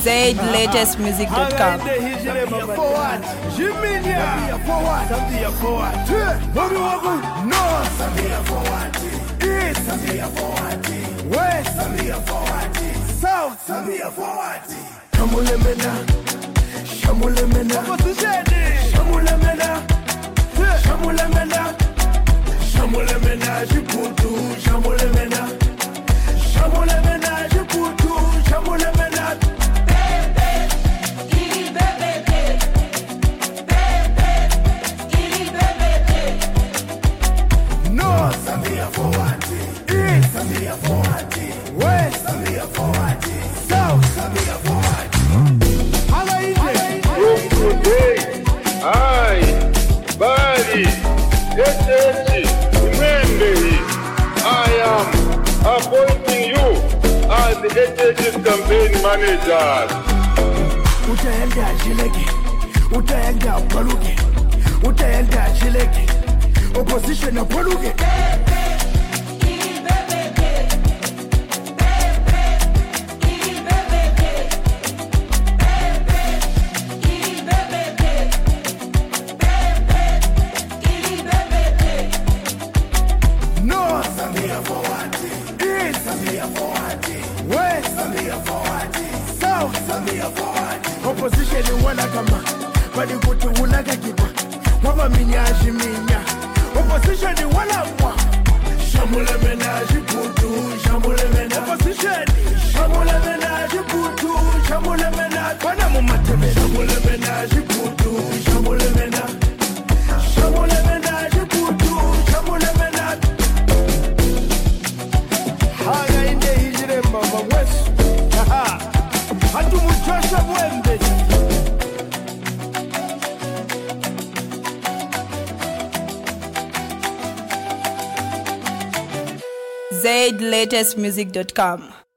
ZLatestmusic.com. I am appointing you as the HH's campaign manager. Utaenda Chileke, utaenda Paluke, utaenda Chileke, opposition na Paluke. Opposition wala kama bali kutu ulaga kipa wama minyaji minya. Opposition wala mwa shamule menaji kutu shamule menaji. Opposition shamule menaji kutu shamule menaji. Wana mumateme shamule menaji kutu shamule menaji. Shamule menaji kutu shamule menaji. Haya inde hijire mama wesu. Hatu mchosha mwembe. ZLatestmusic.com.